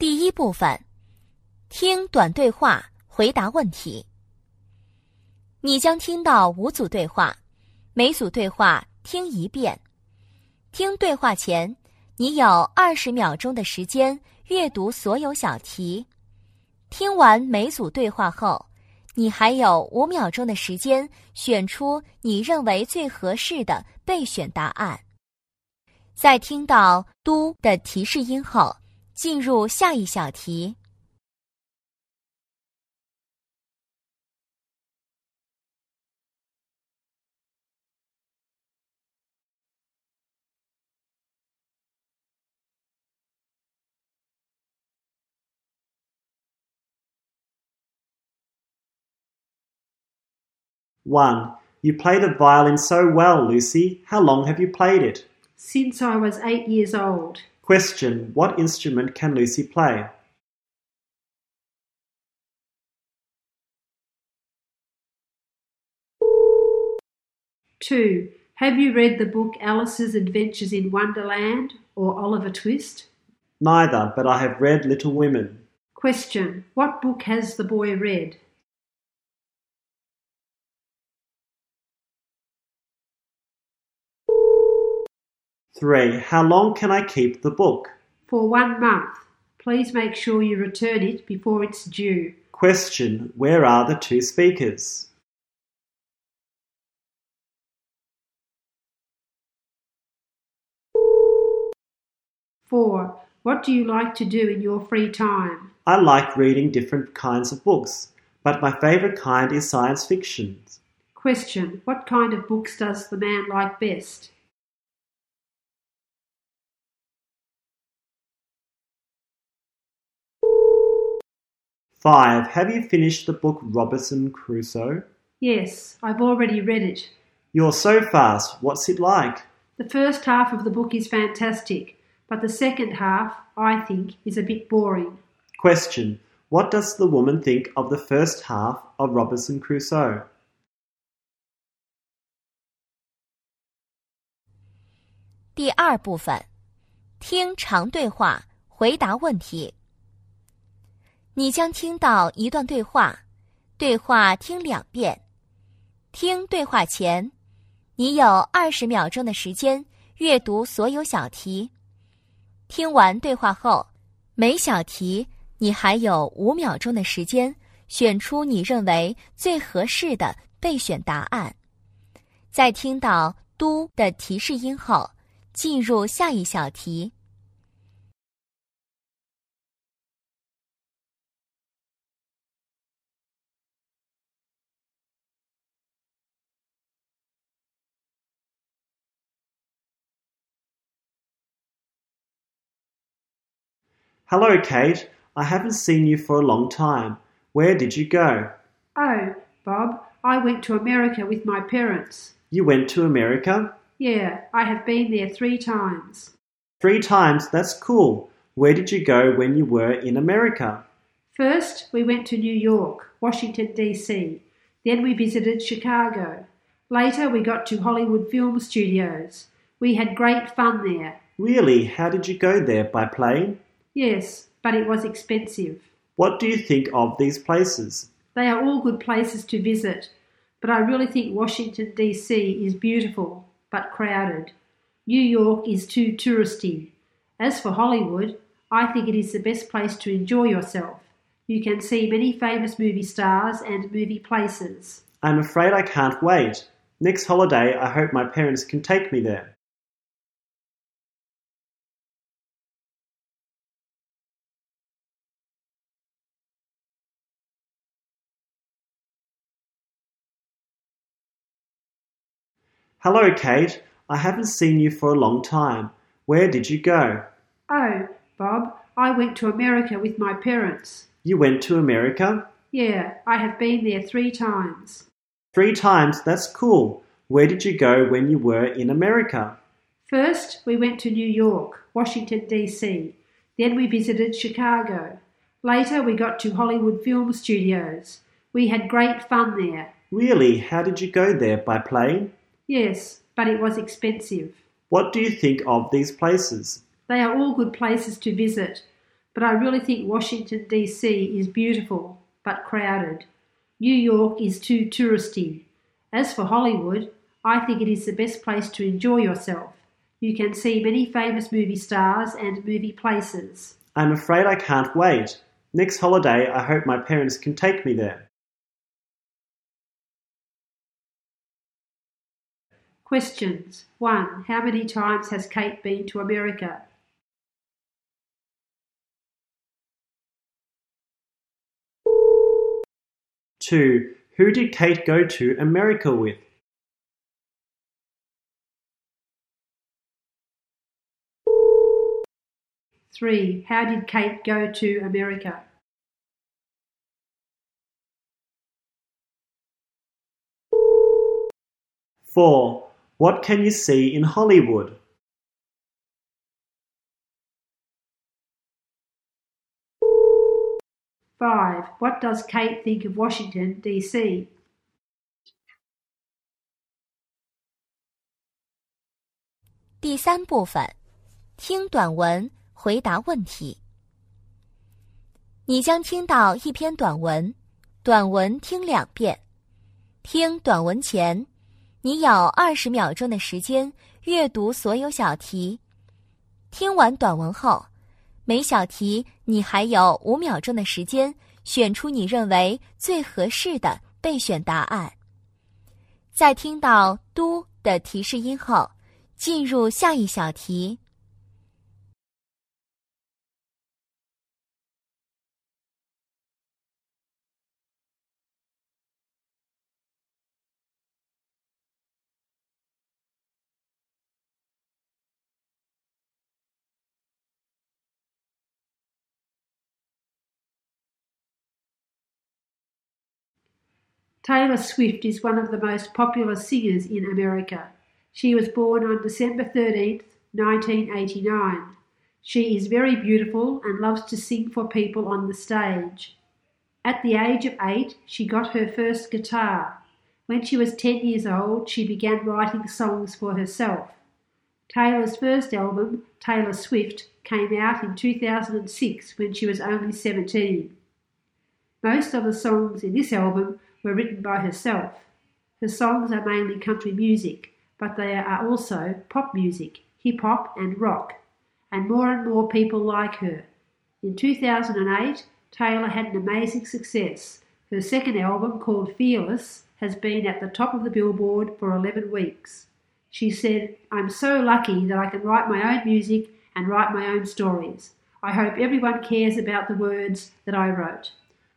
第一部分，听短对话，回答问题。你将听到5组对话，每组对话听1遍。听对话前，你有20秒钟的时间阅读所有小题。听完每组对话后，你还有5秒钟的时间选出你认为最合适的备选答案。在听到“嘟”的提示音后，进入下一小题。 1. You play the violin so well, Lucy. How long have you played it? Since I was 8 years old. Question. What instrument can Lucy play? Two. Have you read the book Alice's Adventures in Wonderland or Oliver Twist? Neither, but I have read Little Women. Question. What book has the boy read? Three. How long can I keep the book? For 1 month. Please make sure you return it before it's due. Question. Where are the 2 speakers? Four. What do you like to do in your free time? I like reading different kinds of books, but my favourite kind is science fiction. Question. What kind of books does the man like best? Five. Have you finished the book Robinson Crusoe? Yes, I've already read it. You're so fast. What's it like? The first half of the book is fantastic, but the second half, I think, is a bit boring. Question. What does the woman think of the first half of Robinson Crusoe? 第二部分，听长对话，回答问题。你将听到一段对话，对话听2遍。听对话前，你有20秒钟的时间阅读所有小题。听完对话后，每小题你还有5秒钟的时间选出你认为最合适的备选答案。在听到“嘟”的提示音后，进入下一小题。 Hello, Kate. I haven't seen you for a long time. Where did you go? Oh, Bob, I went to America with my parents. You went to America? Yeah, I have been there 3 times. 3 times? That's cool. Where did you go when you were in America? First, we went to New York, Washington, D.C. Then we visited Chicago. Later, we got to Hollywood Film Studios. We had great fun there. Really? How did you go there? By plane? Yes, but it was expensive. What do you think of these places? They are all good places to visit, but I really think Washington, D.C. is beautiful, but crowded. New York is too touristy. As for Hollywood, I think it is the best place to enjoy yourself. You can see many famous movie stars and movie places. I'm afraid I can't wait. Next holiday, I hope my parents can take me there. Hello, Kate. I haven't seen you for a long time. Where did you go? Oh, Bob, I went to America with my parents. You went to America? Yeah, I have been there 3 times. 3 times? That's cool. Where did you go when you were in America? First, we went to New York, Washington, D.C. Then we visited Chicago. Later, we got to Hollywood Film Studios. We had great fun there. Really? How did you go there? By plane? Yes, but it was expensive. What do you think of these places? They are all good places to visit, but I really think Washington, D.C. is beautiful, but crowded. New York is too touristy. As for Hollywood, I think it is the best place to enjoy yourself. You can see many famous movie stars and movie places. I'm afraid I can't wait. Next holiday, I hope my parents can take me there. Questions. 1. How many times has Kate been to America? 2. Who did Kate go to America with? 3. How did Kate go to America? 4. What can you see in Hollywood? 5. What does Kate think of Washington, D.C.? 第三部分，听短文，回答问题。你将听到一篇短文，短文听2遍。听短文前，你有20秒钟的时间阅读所有小题。听完短文后，每小题你还有5秒钟的时间选出你认为最合适的备选答案。在听到“嘟”的提示音后，进入下一小题。 Taylor Swift is one of the most popular singers in America. She was born on December 13th, 1989. She is very beautiful and loves to sing for people on the stage. At the age of 8, she got her first guitar. When she was 10 years old, she began writing songs for herself. Taylor's first album, Taylor Swift, came out in 2006 when she was only 17. Most of the songs in this album were written by herself. Her songs are mainly country music, but they are also pop music, hip-hop and rock, and more people like her. In 2008, Taylor had an amazing success. Her second album, called Fearless, has been at the top of the Billboard for 11 weeks. She said, "I'm so lucky that I can write my own music and write my own stories. I hope everyone cares about the words that I wrote."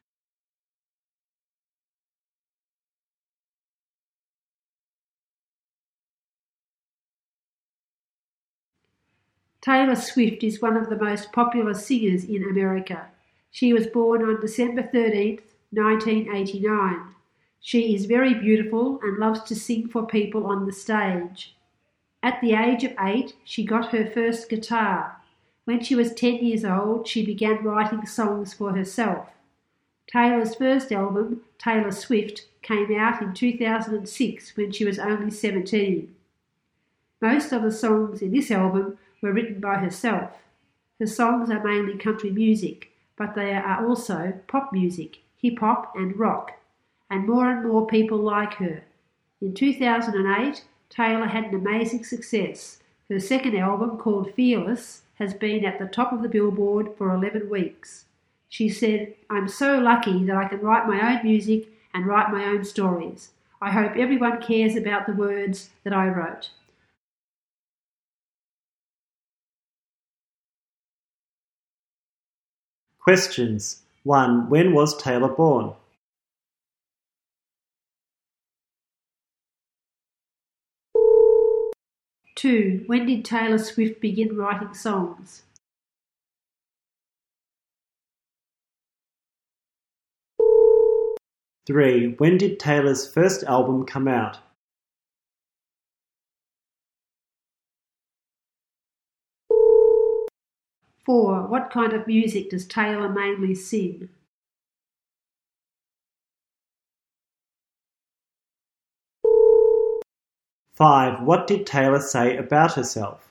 Taylor Swift is one of the most popular singers in America. She was born on December 13th, 1989. She is very beautiful and loves to sing for people on the stage. At the age of 8, she got her first guitar. When she was 10 years old, she began writing songs for herself. Taylor's first album, Taylor Swift, came out in 2006 when she was only 17. Most of the songs in this album were written by herself. Her songs are mainly country music, but they are also pop music, hip-hop and rock, and more people like her. In 2008, Taylor had an amazing success. Her second album, called Fearless, has been at the top of the Billboard for 11 weeks. She said, "I'm so lucky that I can write my own music and write my own stories. I hope everyone cares about the words that I wrote." Questions. 1. When was Taylor born? 2. When did Taylor Swift begin writing songs? 3. When did Taylor's first album come out? 4. What kind of music does Taylor mainly sing? 5. What did Taylor say about herself?